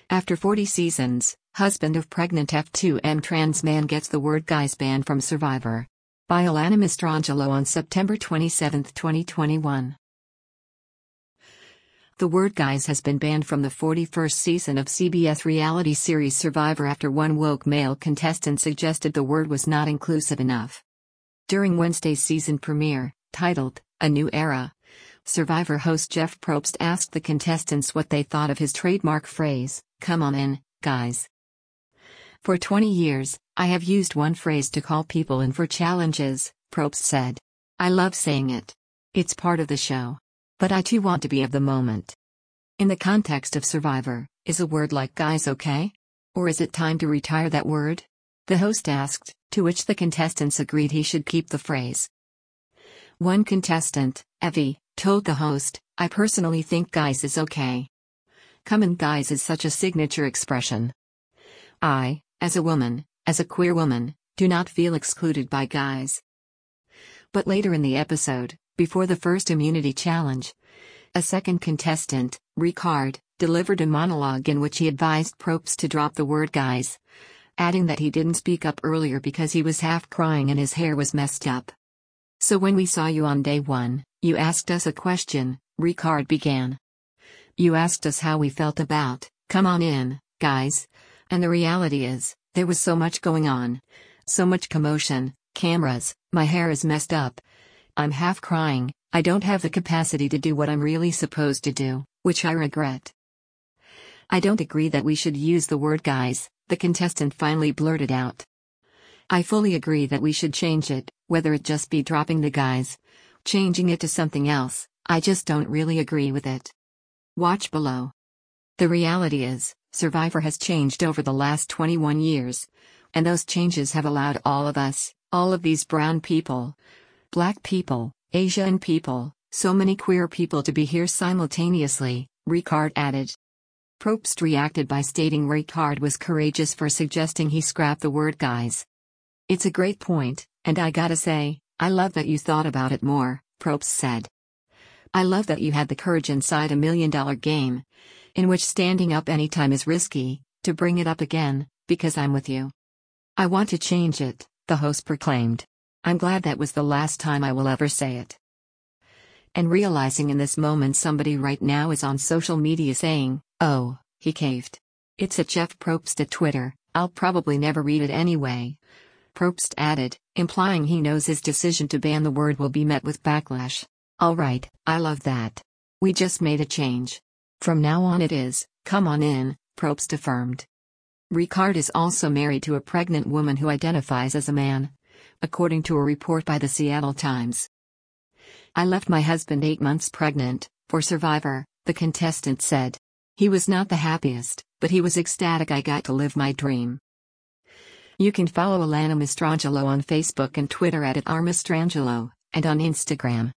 After 40 seasons, husband of pregnant F2M trans man gets the word guys banned from Survivor. By Alana Mastrangelo on September 27, 2021. The word guys has been banned from the 41st season of CBS reality series Survivor after one woke male contestant suggested the word was not inclusive enough. During Wednesday's season premiere, titled, A New Era, Survivor host Jeff Probst asked the contestants what they thought of his trademark phrase, "Come on in, guys." For 20 years, I have used one phrase to call people in for challenges, Probst said. I love saying it. It's part of the show. But I too want to be of the moment. In the context of Survivor, is a word like guys okay? Or is it time to retire that word? The host asked, to which the contestants agreed he should keep the phrase. One contestant, Evie, told the host, I personally think guys is okay. Come in guys is such a signature expression. I, as a woman, as a queer woman, do not feel excluded by guys. But later in the episode, before the first immunity challenge, a second contestant, Ricard, delivered a monologue in which he advised Probst to drop the word guys, adding that he didn't speak up earlier because he was half crying and his hair was messed up. So when we saw you on day one, you asked us a question, Ricard began. You asked us how we felt about, come on in, guys. And the reality is, there was so much going on. So much commotion, cameras, my hair is messed up. I'm half crying, I don't have the capacity to do what I'm really supposed to do, which I regret. I don't agree that we should use the word guys, the contestant finally blurted out. I fully agree that we should change it, whether it just be dropping the guys, changing it to something else, I just don't really agree with it. Watch below. The reality is, Survivor has changed over the last 21 years. And those changes have allowed all of us, all of these brown people, black people, Asian people, so many queer people to be here simultaneously, Ricard added. Probst reacted by stating Ricard was courageous for suggesting he scrap the word guys. It's a great point, and I gotta say, I love that you thought about it more, Probst said. I love that you had the courage inside $1 million game, in which standing up anytime is risky, to bring it up again, because I'm with you. I want to change it, the host proclaimed. I'm glad that was the last time I will ever say it. And realizing in this moment somebody right now is on social media saying, oh, he caved. It's at Jeff Probst at Twitter, I'll probably never read it anyway. Probst added, implying he knows his decision to ban the word will be met with backlash. Alright, I love that. We just made a change. From now on it is, come on in, Probst affirmed. Ricard is also married to a pregnant woman who identifies as a man, according to a report by the Seattle Times. I left my husband 8 months pregnant, for Survivor, the contestant said. He was not the happiest, but he was ecstatic I got to live my dream. You can follow Alana Mastrangelo on Facebook and Twitter at @rmastrangelo, and on Instagram.